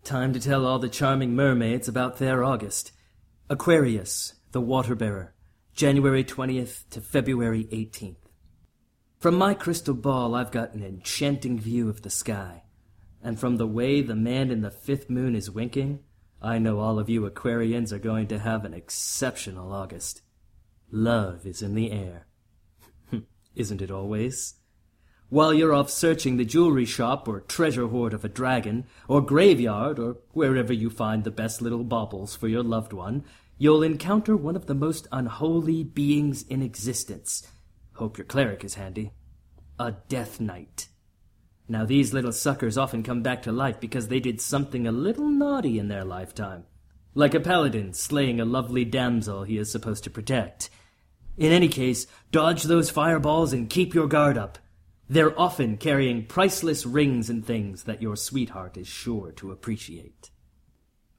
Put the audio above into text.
Time to tell all the charming mermaids about their August. Aquarius, the water-bearer, January 20th to February 18th. From my crystal ball, I've got an enchanting view of the sky. And from the way the man in the fifth moon is winking, I know all of you Aquarians are going to have an exceptional August. Love is in the air. Isn't it always? While you're off searching the jewelry shop or treasure hoard of a dragon, or graveyard, or wherever you find the best little baubles for your loved one, you'll encounter one of the most unholy beings in existence. Hope your cleric is handy. A Death Knight. Now these little suckers often come back to life because they did something a little naughty in their lifetime. Like a paladin slaying a lovely damsel he is supposed to protect. In any case, dodge those fireballs and keep your guard up. They're often carrying priceless rings and things that your sweetheart is sure to appreciate.